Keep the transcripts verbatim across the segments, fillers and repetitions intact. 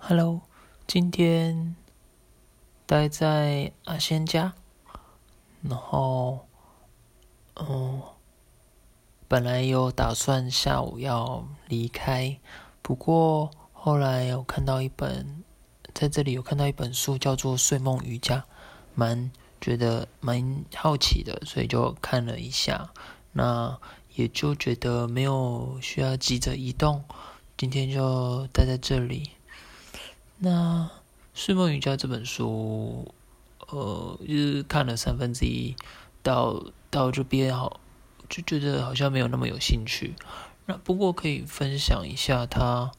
Hello，今天待在阿仙家，然后，嗯，本来有打算下午要离开，不过后来有看到一本，在这里有看到一本书叫做《睡梦瑜伽》，蛮觉得蛮好奇的，所以就看了一下，那也就觉得没有需要急着移动，今天就待在这里。那《睡梦瑜伽》这本书，呃，就是看了三分之一，到到这边好，就觉得好像没有那么有兴趣。那不过可以分享一下他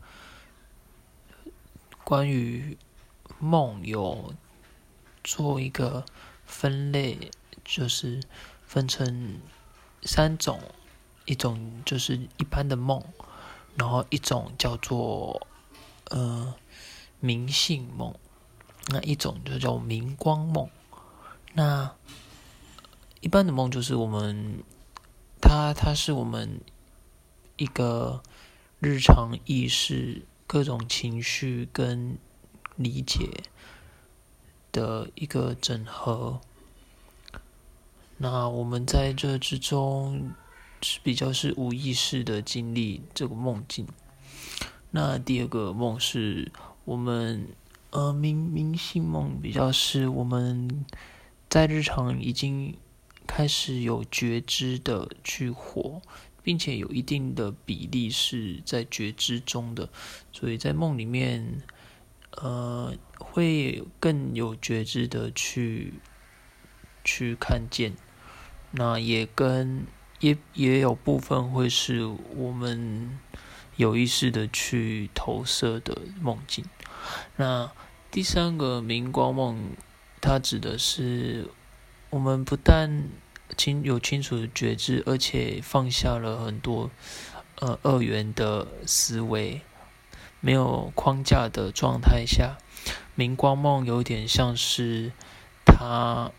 关于梦有做一个分类，就是分成三种，一种就是一般的梦，然后一种叫做呃。明性梦，那一种就叫明光梦。那一般的梦就是我们，它它是我们一个日常意识各种情绪跟理解的一个整合。那我们在这之中是比较是无意识的经历这个梦境。那第二个梦是我们呃明明性梦，比较是我们在日常已经开始有觉知的去活，并且有一定的比例是在觉知中的，所以在梦里面呃会更有觉知的去去看见，那也跟也也有部分会是我们有意识的去投射的梦境。那第三个明光梦，它指的是我们不但清有清楚的觉知，而且放下了很多呃二元的思维，没有框架的状态下，明光梦有点像是它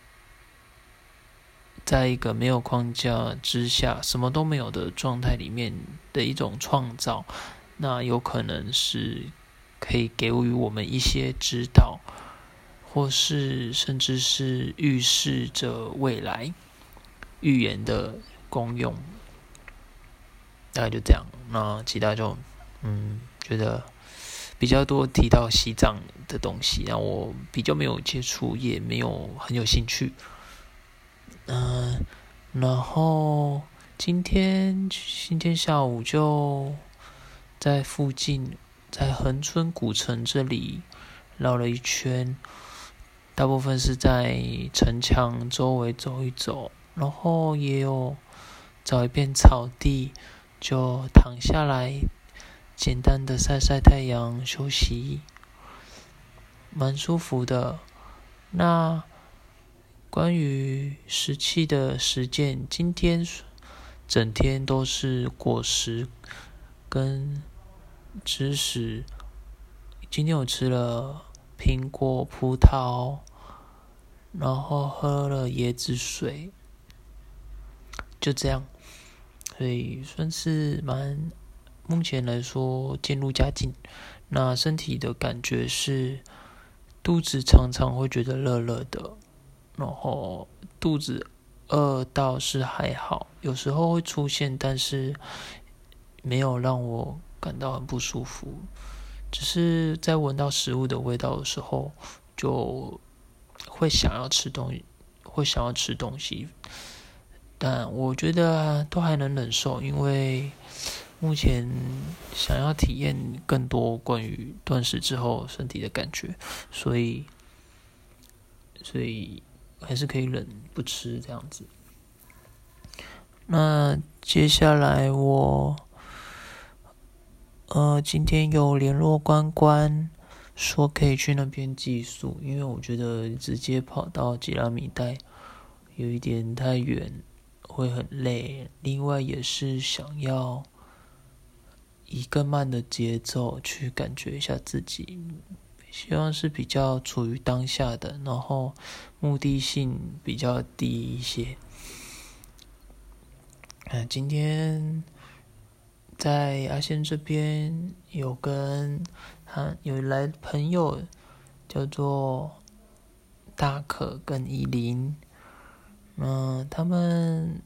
在一个没有框架之下，什么都没有的状态里面的一种创造。那有可能是可以给予我们一些指导，或是甚至是预示着未来预言的功用。大概就这样。那其他就嗯觉得比较多提到西藏的东西，然后我比较没有接触，也没有很有兴趣。嗯、呃，然后今天今天下午就在附近，在恒春古城这里绕了一圈，大部分是在城墙周围走一走，然后也有找一片草地，就躺下来，简单的晒晒太阳，休息，蛮舒服的。那关于石器的实践，今天整天都是果实跟知识。今天我吃了苹果、葡萄，然后喝了椰子水，就这样。所以算是蛮，目前来说渐入佳境。那身体的感觉是，肚子常常会觉得热热的，然后肚子饿倒是还好，有时候会出现，但是没有让我感到很不舒服。只是在闻到食物的味道的时候，就会想要吃东西，会想要吃东西。但我觉得都还能忍受，因为目前想要体验更多关于断食之后身体的感觉，所以所以还是可以忍不吃这样子。那接下来我呃今天有联络关关，说可以去那边寄宿，因为我觉得直接跑到吉拉米代有一点太远，会很累。另外也是想要以更慢的节奏去感觉一下自己，希望是比较处于当下的，然后目的性比较低一些。嗯，今天在阿仙这边有跟他有来朋友叫做大可跟依林，那他们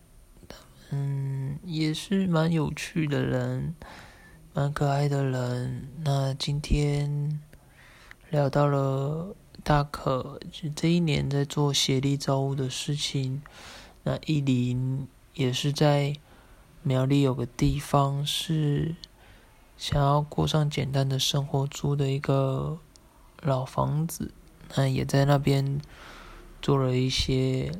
嗯也是蛮有趣的人，蛮可爱的人。那今天聊到了大可就这一年在做协力造物的事情，那依林也是在苗栗有个地方是想要过上简单的生活，租的一个老房子，那也在那边做了一些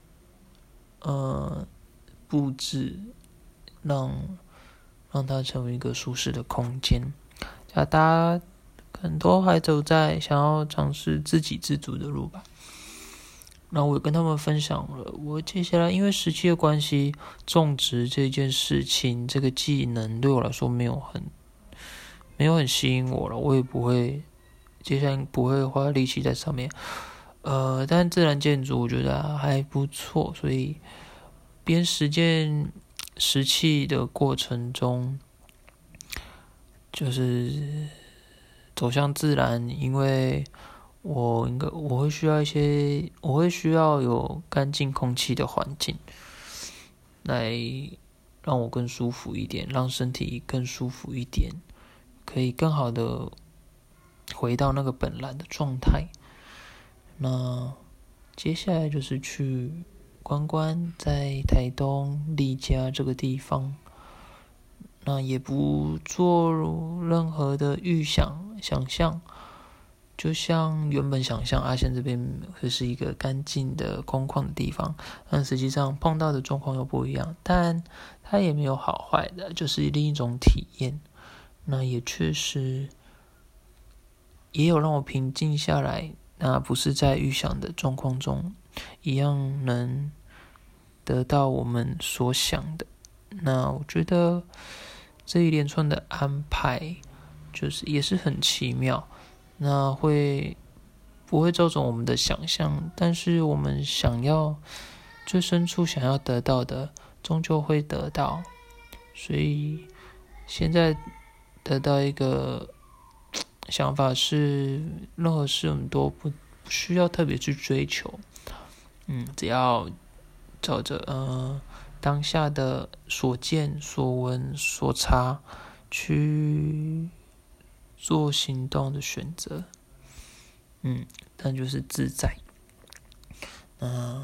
呃布置，让让它成为一个舒适的空间。大家很多还走在想要尝试自给自足的路吧。那我跟他们分享了，我接下来因为时期的关系，种植这件事情，这个技能对我来说没有很没有很吸引我了，我也不会接下来不会花力气在上面。呃，但自然建筑我觉得还不错，所以边实践石器的过程中，就是走向自然，因为我应该我会需要一些，我会需要有干净空气的环境，来让我更舒服一点，让身体更舒服一点，可以更好的回到那个本来的状态。那接下来就是去关关，在台东丽家这个地方，那也不做任何的预想想象。就像原本想象阿仙这边会是一个干净的空旷的地方，但实际上碰到的状况又不一样，但它也没有好坏的，就是另一种体验。那也确实也有让我平静下来，那不是在预想的状况中一样能得到我们所想的。那我觉得这一连串的安排就是也是很奇妙，那会不会照着我们的想象，但是我们想要最深处想要得到的终究会得到。所以现在得到一个想法是，任何事我们都不不需要特别去追求，嗯，只要照着呃当下的所见所闻所察去做行动的选择，嗯，但就是自在。那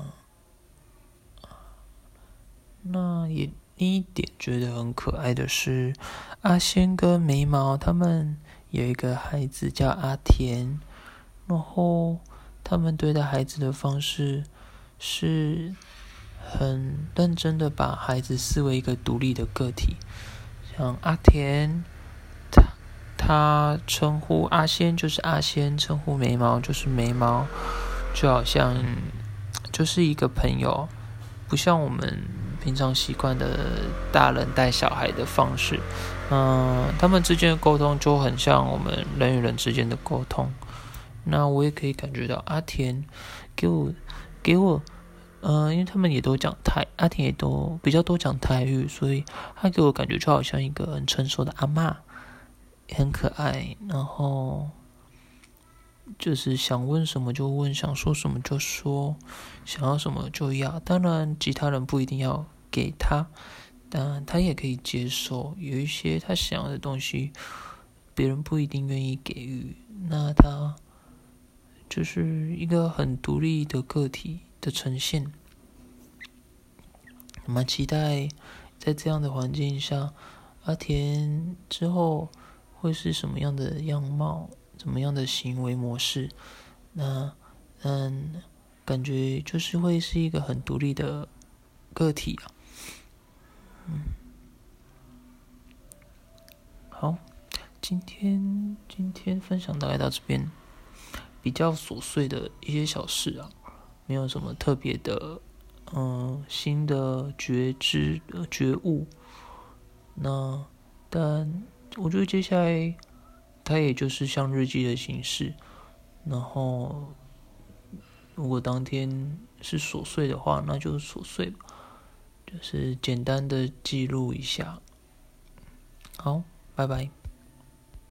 那也另一点觉得很可爱的是，阿仙跟眉毛他们有一个孩子叫阿田，然后他们对待孩子的方式是很认真的把孩子视为一个独立的个体。像阿田，他他称呼阿仙就是阿仙，称呼眉毛就是眉毛，就好像就是一个朋友，不像我们平常习惯的大人带小孩的方式。嗯，他们之间的沟通就很像我们人与人之间的沟通。那我也可以感觉到阿田给我给我呃，因为他们也都讲台，阿田也都比较多讲台语，所以他给我感觉就好像一个很成熟的阿嬷，很可爱，然后就是想问什么就问，想说什么就说，想要什么就要。当然其他人不一定要给他，但他也可以接受，有一些他想要的东西别人不一定愿意给予，那他就是一个很独立的个体的呈现。蛮期待在这样的环境下，阿田之后会是什么样的样貌，怎么样的行为模式。那嗯，感觉就是会是一个很独立的个体啊。嗯，好，今天今天分享大概到这边，比较琐碎的一些小事啊，没有什么特别的嗯新的觉知的觉悟。那但我觉得接下来它也就是像日记的形式，然后如果当天是琐碎的话，那就是琐碎吧，就是简单的记录一下。 好，拜拜。